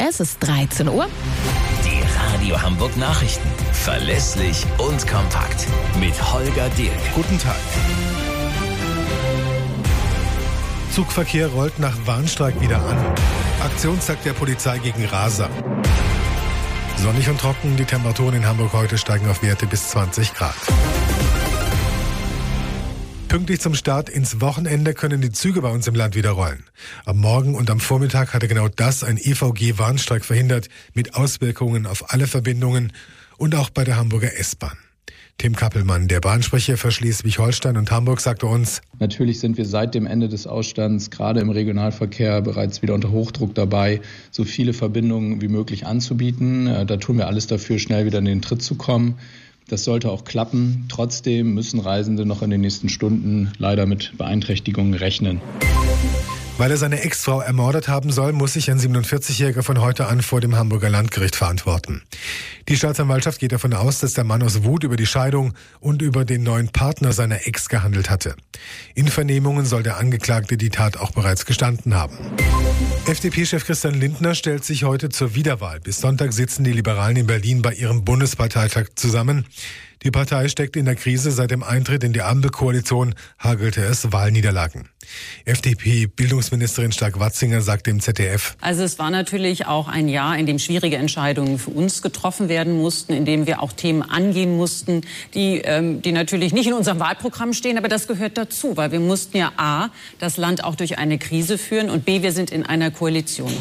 Es ist 13 Uhr. Die Radio Hamburg Nachrichten. Verlässlich und kompakt. Mit Holger Dilk. Guten Tag. Zugverkehr rollt nach Warnstreik wieder an. Aktionstag der Polizei gegen Raser. Sonnig und trocken, die Temperaturen in Hamburg heute steigen auf Werte bis 20 Grad. Pünktlich zum Start ins Wochenende können die Züge bei uns im Land wieder rollen. Am Morgen und am Vormittag hatte genau das ein EVG-Warnstreik verhindert, mit Auswirkungen auf alle Verbindungen und auch bei der Hamburger S-Bahn. Tim Kappelmann, der Bahnsprecher für Schleswig-Holstein und Hamburg, sagte uns: Natürlich sind wir seit dem Ende des Ausstands gerade im Regionalverkehr bereits wieder unter Hochdruck dabei, so viele Verbindungen wie möglich anzubieten. Da tun wir alles dafür, schnell wieder in den Tritt zu kommen. Das sollte auch klappen. Trotzdem müssen Reisende noch in den nächsten Stunden leider mit Beeinträchtigungen rechnen. Weil er seine Ex-Frau ermordet haben soll, muss sich ein 47-Jähriger von heute an vor dem Hamburger Landgericht verantworten. Die Staatsanwaltschaft geht davon aus, dass der Mann aus Wut über die Scheidung und über den neuen Partner seiner Ex gehandelt hatte. In Vernehmungen soll der Angeklagte die Tat auch bereits gestanden haben. FDP-Chef Christian Lindner stellt sich heute zur Wiederwahl. Bis Sonntag sitzen die Liberalen in Berlin bei ihrem Bundesparteitag zusammen. Die Partei steckt in der Krise. Seit dem Eintritt in die Ampelkoalition hagelte es Wahlniederlagen. FDP-Bildungsministerin Stark-Watzinger sagt im ZDF: Also es war natürlich auch ein Jahr, in dem schwierige Entscheidungen für uns getroffen werden mussten, in dem wir auch Themen angehen mussten, die natürlich nicht in unserem Wahlprogramm stehen, aber das gehört dazu, weil wir mussten ja A, das Land auch durch eine Krise führen und B, wir sind in einer Koalition.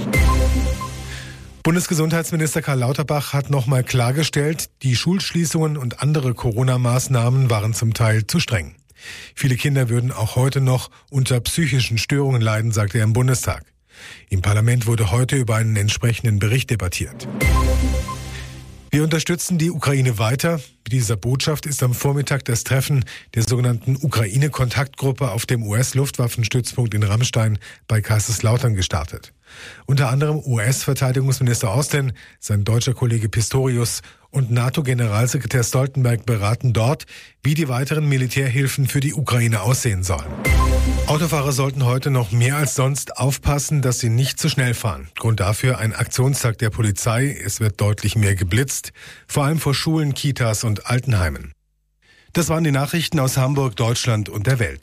Bundesgesundheitsminister Karl Lauterbach hat nochmal klargestellt, die Schulschließungen und andere Corona-Maßnahmen waren zum Teil zu streng. Viele Kinder würden auch heute noch unter psychischen Störungen leiden, sagte er im Bundestag. Im Parlament wurde heute über einen entsprechenden Bericht debattiert. Wir unterstützen die Ukraine weiter. Mit dieser Botschaft ist am Vormittag das Treffen der sogenannten Ukraine-Kontaktgruppe auf dem US-Luftwaffenstützpunkt in Ramstein bei Kaiserslautern gestartet. Unter anderem US-Verteidigungsminister Austin, sein deutscher Kollege Pistorius und NATO-Generalsekretär Stoltenberg beraten dort, wie die weiteren Militärhilfen für die Ukraine aussehen sollen. Autofahrer sollten heute noch mehr als sonst aufpassen, dass sie nicht zu schnell fahren. Grund dafür ein Aktionstag der Polizei. Es wird deutlich mehr geblitzt, vor allem vor Schulen, Kitas und Altenheimen. Das waren die Nachrichten aus Hamburg, Deutschland und der Welt.